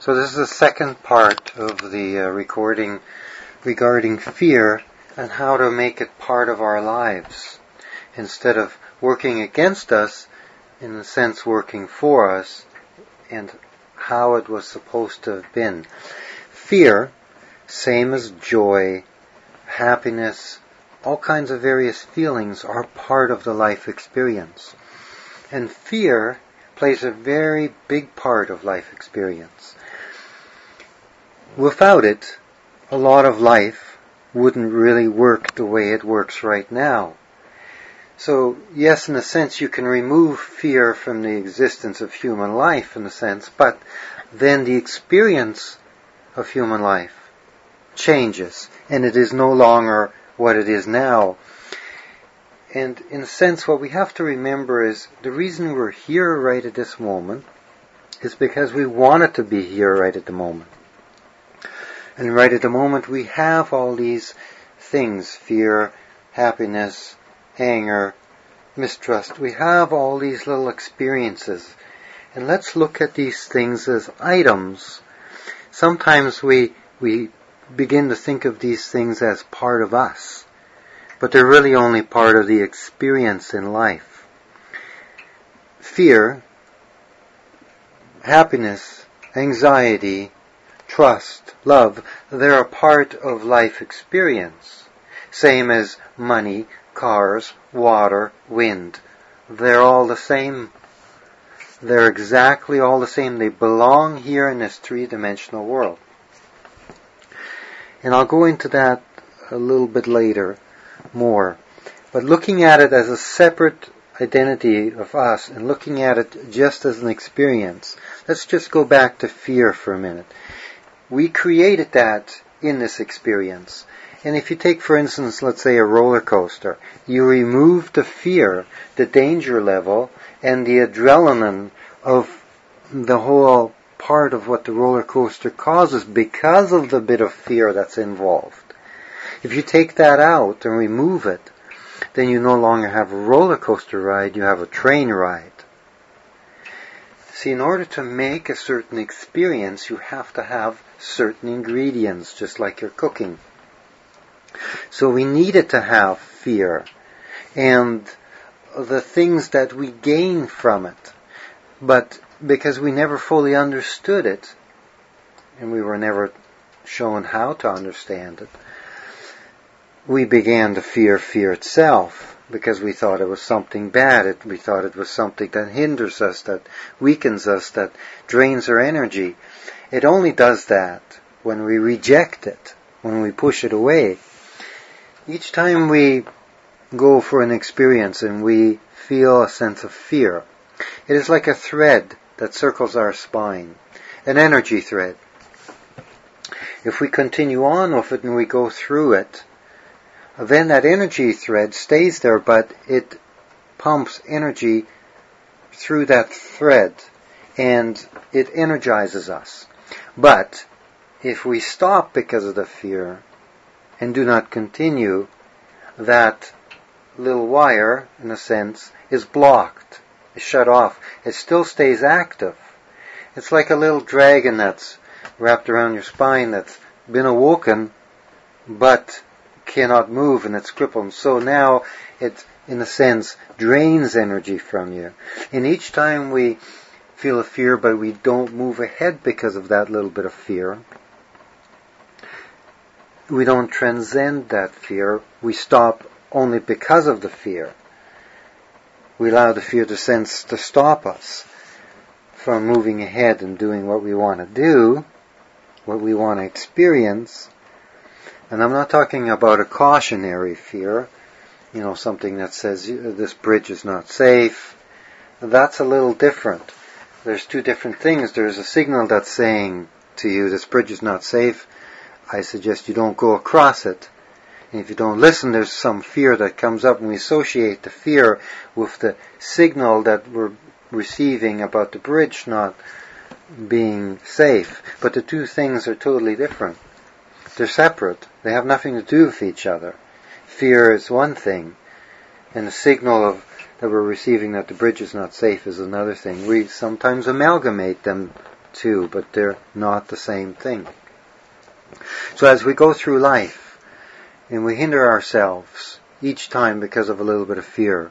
So this is the second part of the recording regarding fear and how to make it part of our lives. Instead of working against us, in a sense working for us, and how it was supposed to have been. Fear, same as joy, happiness, all kinds of various feelings are part of the life experience. And fear plays a very big part of life experience. Without it, a lot of life wouldn't really work the way it works right now. So, yes, in a sense, you can remove fear from the existence of human life, in a sense, but then the experience of human life changes, and it is no longer what it is now. And in a sense, what we have to remember is the reason we're here right at this moment is because we wanted to be here right at the moment. And right at the moment we have all these things, fear, happiness, anger, mistrust. We have all these little experiences. And let's look at these things as items. Sometimes we begin to think of these things as part of us, but they're really only part of the experience in life. Fear, happiness, anxiety, trust, love, they're a part of life experience. Same as money, cars, water, wind. They're all the same. They're exactly all the same. They belong here in this three-dimensional world. And I'll go into that a little bit later, more. But looking at it as a separate identity of us and looking at it just as an experience, let's just go back to fear for a minute. We created that in this experience. And if you take, for instance, let's say a roller coaster, you remove the fear, the danger level, and the adrenaline of the whole part of what the roller coaster causes because of the bit of fear that's involved. If you take that out and remove it, then you no longer have a roller coaster ride, you have a train ride. See, in order to make a certain experience, you have to have certain ingredients, just like you're cooking. So we needed to have fear and the things that we gain from it. But because we never fully understood it, and we were never shown how to understand it, we began to fear fear itself, because we thought it was something bad. We thought it was something that hinders us, that weakens us, that drains our energy. It only does that when we reject it, when we push it away. Each time we go for an experience and we feel a sense of fear, it is like a thread that circles our spine, an energy thread. If we continue on with it and we go through it, then that energy thread stays there, but it pumps energy through that thread and it energizes us. But if we stop because of the fear and do not continue, that little wire, in a sense, is blocked, is shut off. It still stays active. It's like a little dragon that's wrapped around your spine that's been awoken, but cannot move and it's crippled. So now it, in a sense, drains energy from you. And each time we feel a fear but we don't move ahead because of that little bit of fear, we don't transcend that fear. We stop only because of the fear. We allow the fear to stop us from moving ahead and doing what we want to do, what we want to experience. And I'm not talking about a cautionary fear, something that says this bridge is not safe. That's a little different. There's two different things. There's a signal that's saying to you, this bridge is not safe. I suggest you don't go across it. And if you don't listen, there's some fear that comes up, and we associate the fear with the signal that we're receiving about the bridge not being safe. But the two things are totally different. They're separate. They have nothing to do with each other. Fear is one thing, and the signal that we're receiving that the bridge is not safe is another thing. We sometimes amalgamate them too, but they're not the same thing. So as we go through life, and we hinder ourselves each time because of a little bit of fear,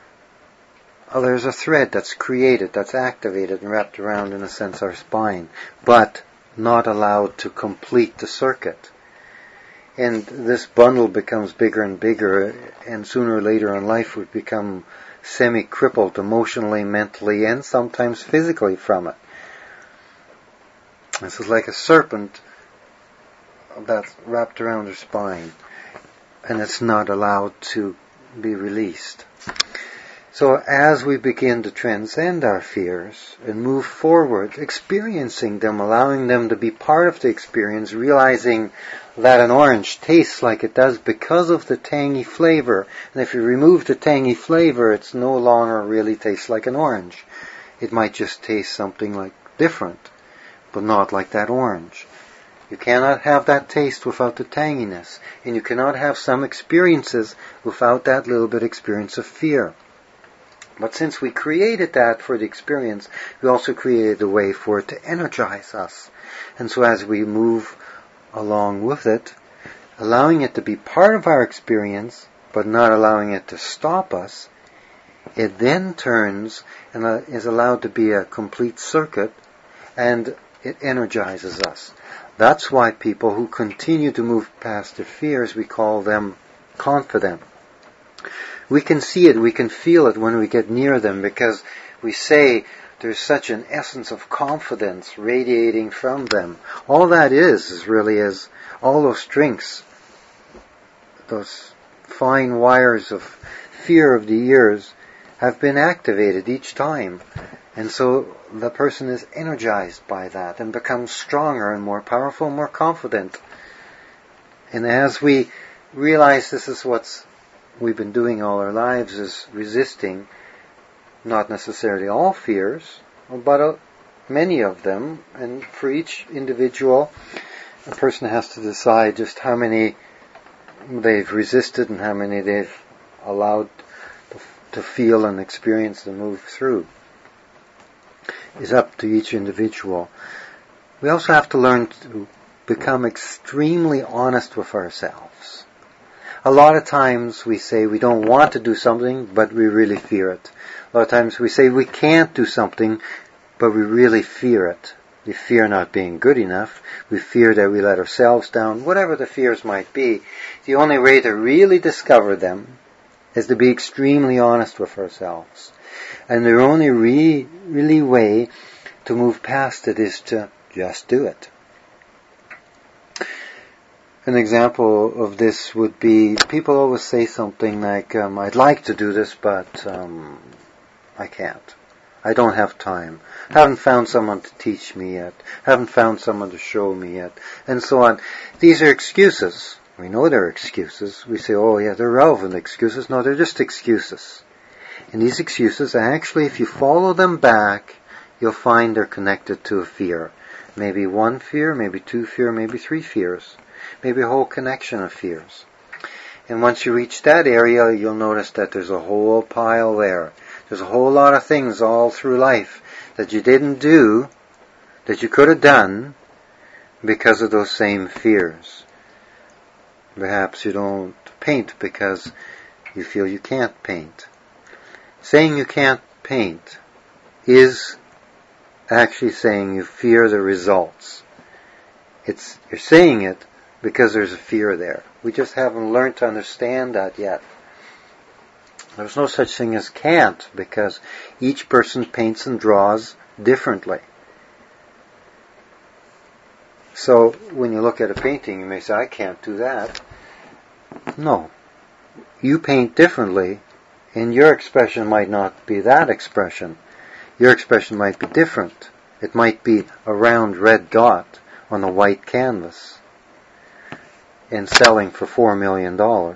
there's a thread that's created, that's activated and wrapped around, in a sense, our spine, but not allowed to complete the circuit. And this bundle becomes bigger and bigger, and sooner or later in life we become semi-crippled emotionally, mentally, and sometimes physically from it. This is like a serpent that's wrapped around her spine, and it's not allowed to be released. So as we begin to transcend our fears and move forward, experiencing them, allowing them to be part of the experience, realizing that an orange tastes like it does because of the tangy flavor. And if you remove the tangy flavor, it's no longer really tastes like an orange. It might just taste something like different, but not like that orange. You cannot have that taste without the tanginess, and you cannot have some experiences without that little bit experience of fear. But since we created that for the experience, we also created a way for it to energize us. And so as we move along with it, allowing it to be part of our experience, but not allowing it to stop us, it then turns and is allowed to be a complete circuit, and it energizes us. That's why people who continue to move past their fears, we call them confident. We can see it, we can feel it when we get near them, because we say there's such an essence of confidence radiating from them. All that is really all those strings, those fine wires of fear of the years have been activated each time. And so the person is energized by that and becomes stronger and more powerful, more confident. And as we realize this is what we've been doing all our lives, is resisting not necessarily all fears, but many of them. And for each individual, a person has to decide just how many they've resisted and how many they've allowed to feel and experience and move through. Is up to each individual. We also have to learn to become extremely honest with ourselves. A lot of times we say we don't want to do something, but we really fear it. A lot of times we say we can't do something, but we really fear it. We fear not being good enough. We fear that we let ourselves down. Whatever the fears might be, the only way to really discover them is to be extremely honest with ourselves. And the only really way to move past it is to just do it. An example of this would be, people always say something like, I'd like to do this, but I can't. I don't have time. Haven't found someone to teach me yet. Haven't found someone to show me yet. And so on. These are excuses. We know they're excuses. We say, oh yeah, they're relevant excuses. No, they're just excuses. And these excuses, actually, if you follow them back, you'll find they're connected to a fear. Maybe one fear, maybe two fear, maybe three fears. Maybe a whole connection of fears. And once you reach that area, you'll notice that there's a whole pile there. There's a whole lot of things all through life that you didn't do, that you could have done, because of those same fears. Perhaps you don't paint because you feel you can't paint. Saying you can't paint is actually saying you fear the results. You're saying it because there's a fear there. We just haven't learned to understand that yet. There's no such thing as can't, because each person paints and draws differently. So when you look at a painting, you may say, I can't do that. No. You paint differently, and your expression might not be that expression. Your expression might be different. It might be a round red dot on a white canvas and selling for $4 million.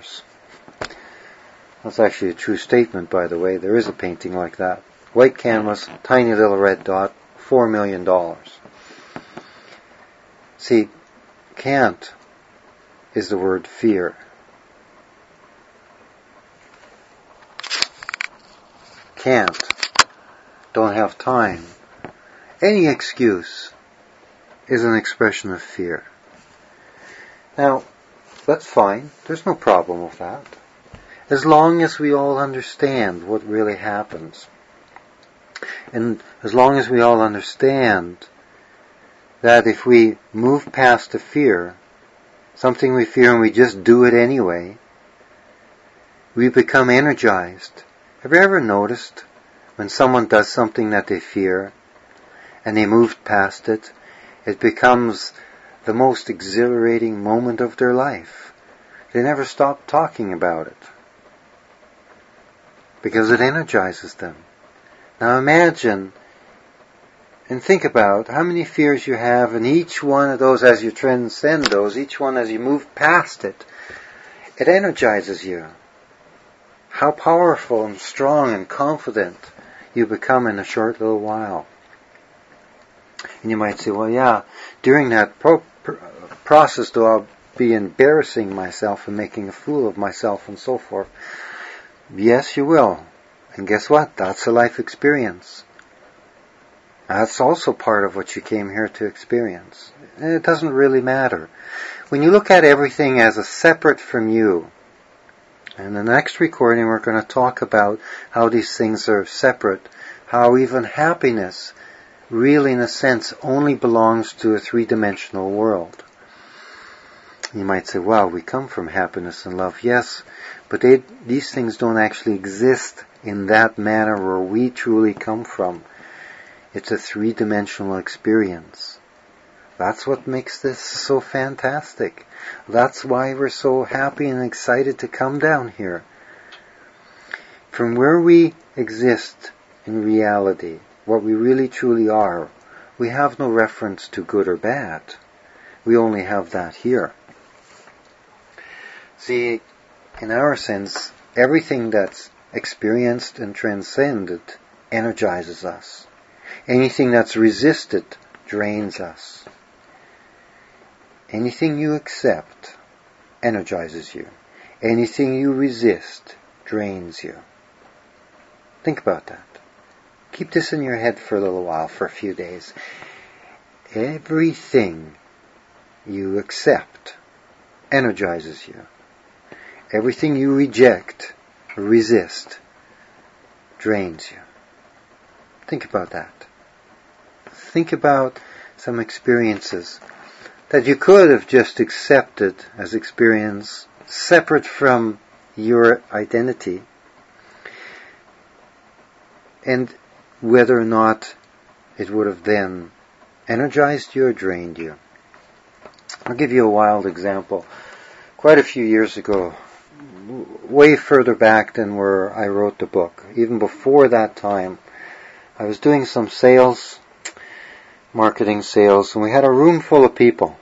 That's actually a true statement, by the way. There is a painting like that. White canvas, tiny little red dot, $4 million. See, can't is the word fear. Can't. Don't have time. Any excuse is an expression of fear. Now, that's fine. There's no problem with that. As long as we all understand what really happens. And as long as we all understand that if we move past the fear, something we fear and we just do it anyway, we become energized. Have you ever noticed when someone does something that they fear and they move past it, it becomes the most exhilarating moment of their life. They never stop talking about it because it energizes them. Now imagine and think about how many fears you have, and each one of those, as you transcend those, each one as you move past it, it energizes you. How powerful and strong and confident you become in a short little while. And you might say, well, yeah, during that process, though, I'll be embarrassing myself and making a fool of myself and so forth. Yes, you will. And guess what? That's a life experience. That's also part of what you came here to experience. And it doesn't really matter. When you look at everything as a separate from you, in the next recording we're going to talk about how these things are separate, how even happiness really, in a sense, only belongs to a three-dimensional world. You might say, well, we come from happiness and love. Yes, but these things don't actually exist in that manner where we truly come from. It's a three-dimensional experience. That's what makes this so fantastic. That's why we're so happy and excited to come down here. From where we exist in reality, what we really truly are, we have no reference to good or bad. We only have that here. See, in our sense, everything that's experienced and transcended energizes us. Anything that's resisted drains us. Anything you accept energizes you. Anything you resist drains you. Think about that. Keep this in your head for a little while, for a few days. Everything you accept energizes you. Everything you reject, resist, drains you. Think about that. Think about some experiences that you could have just accepted as experience separate from your identity, and whether or not it would have then energized you or drained you. I'll give you a wild example. Quite a few years ago, way further back than where I wrote the book, even before that time, I was doing some sales, marketing sales, and we had a room full of people.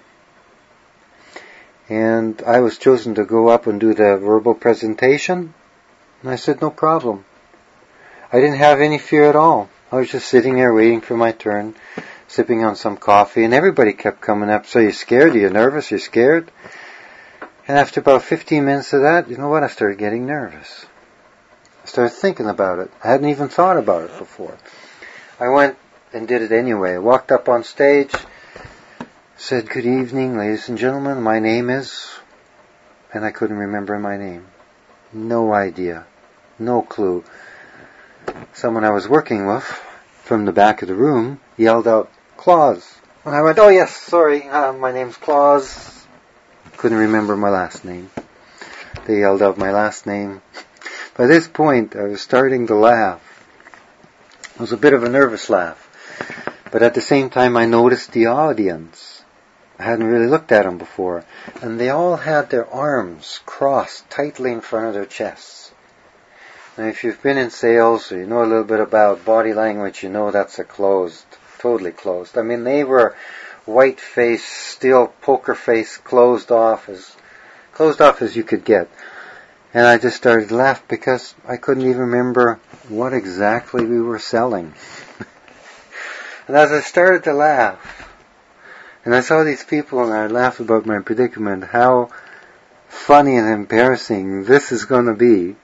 And I was chosen to go up and do the verbal presentation, and I said, no problem. I didn't have any fear at all. I was just sitting there waiting for my turn, sipping on some coffee, and everybody kept coming up. So you're scared? Are you nervous? You're scared? And after about 15 minutes of that, you know what? I started getting nervous. I started thinking about it. I hadn't even thought about it before. I went and did it anyway. I walked up on stage, said, good evening, ladies and gentlemen. My name is... And I couldn't remember my name. No idea. No clue. Someone I was working with from the back of the room yelled out, Claus. And I went, oh yes, sorry, my name's Claus. Couldn't remember my last name. They yelled out my last name. By this point, I was starting to laugh. It was a bit of a nervous laugh. But at the same time, I noticed the audience. I hadn't really looked at them before. And they all had their arms crossed tightly in front of their chests. And if you've been in sales or you know a little bit about body language, you know that's totally closed. I mean, they were white-faced, still poker face, closed off as you could get. And I just started to laugh because I couldn't even remember what exactly we were selling. And as I started to laugh, and I saw these people and I laughed about my predicament, how funny and embarrassing this is going to be,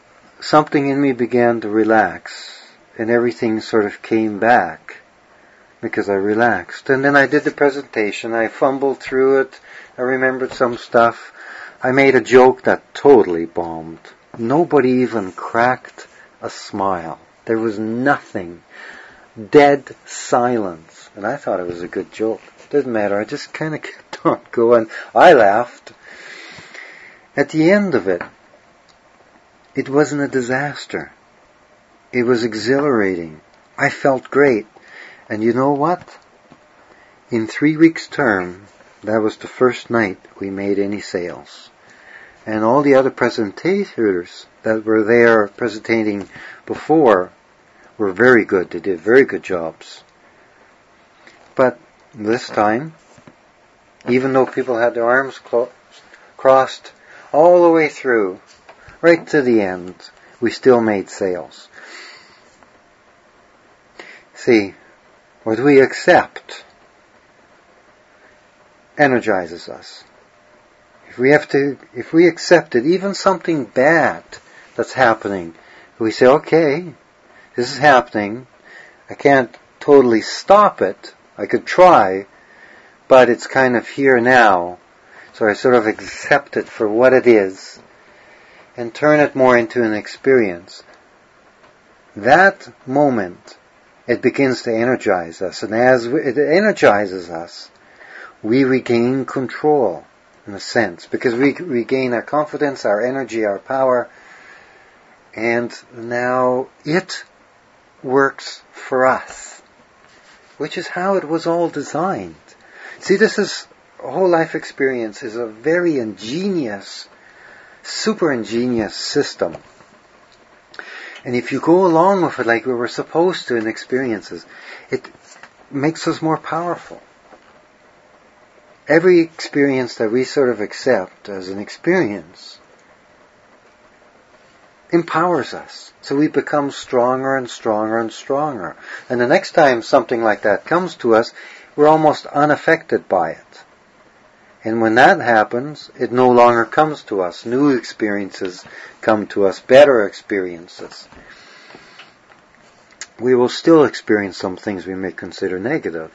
something in me began to relax, and everything sort of came back because I relaxed. And then I did the presentation. I fumbled through it. I remembered some stuff. I made a joke that totally bombed. Nobody even cracked a smile. There was nothing. Dead silence. And I thought it was a good joke. Didn't matter. I just kind of kept on going. I laughed. At the end of it, it wasn't a disaster. It was exhilarating. I felt great. And you know what? In 3 weeks' term, that was the first night we made any sales. And all the other presentators that were there presenting before were very good. They did very good jobs. But this time, even though people had their arms crossed all the way through, right to the end, we still made sales. See, what we accept energizes us. If we accept it, even something bad that's happening, we say, okay, this is happening. I can't totally stop it. I could try, but it's kind of here now. So I sort of accept it for what it is and turn it more into an experience. That moment, it begins to energize us. And as it energizes us, we regain control, in a sense, because we regain our confidence, our energy, our power, and now it works for us, which is how it was all designed. See, whole life experience is a very ingenious, super ingenious system. And if you go along with it like we were supposed to in experiences, it makes us more powerful. Every experience that we sort of accept as an experience empowers us. So we become stronger and stronger and stronger. And the next time something like that comes to us, we're almost unaffected by it. And when that happens, it no longer comes to us. New experiences come to us, better experiences. We will still experience some things we may consider negative,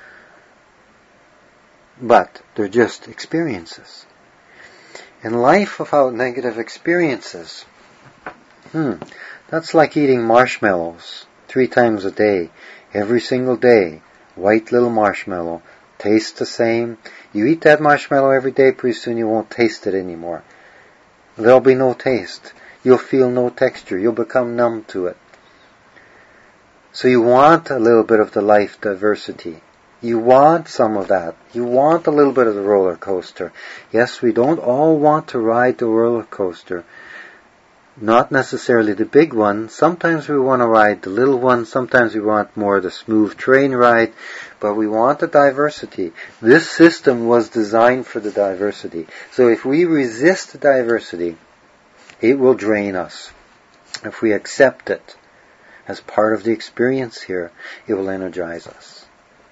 but they're just experiences. And life without negative experiences, that's like eating marshmallows 3 times a day, every single day. White little marshmallow, tastes the same. You eat that marshmallow every day, pretty soon you won't taste it anymore. There'll be no taste. You'll feel no texture. You'll become numb to it. So you want a little bit of the life diversity. You want some of that. You want a little bit of the roller coaster. Yes, we don't all want to ride the roller coaster. Not necessarily the big one. Sometimes we want to ride the little one. Sometimes we want more of the smooth train ride. But we want the diversity. This system was designed for the diversity. So if we resist the diversity, it will drain us. If we accept it as part of the experience here, it will energize us.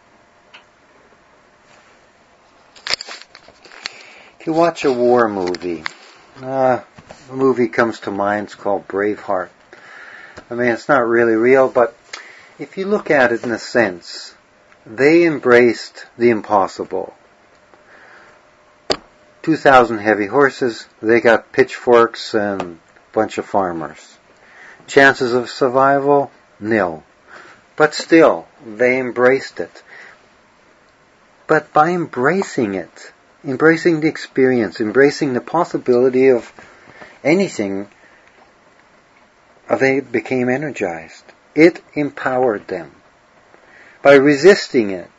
If you watch a war movie, a movie comes to mind, it's called Braveheart. I mean, it's not really real, but if you look at it in a sense, they embraced the impossible. 2,000 heavy horses, they got pitchforks and a bunch of farmers. Chances of survival? Nil. But still, they embraced it. But by embracing it, embracing the experience, embracing the possibility of anything, they became energized. It empowered them. By resisting it,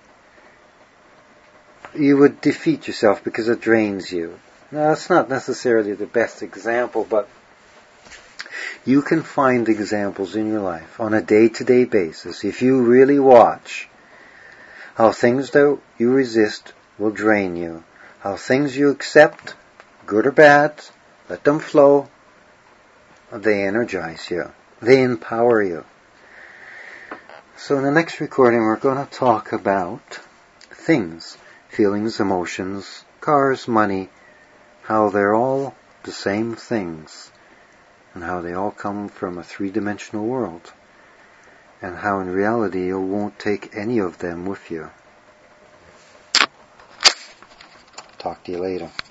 you would defeat yourself because it drains you. Now, that's not necessarily the best example, but you can find examples in your life on a day-to-day basis. If you really watch how things that you resist will drain you, how things you accept, good or bad, let them flow, they energize you. They empower you. So in the next recording we're going to talk about things, feelings, emotions, cars, money, how they're all the same things, and how they all come from a 3-dimensional world. and how in reality you won't take any of them with you. Talk to you later.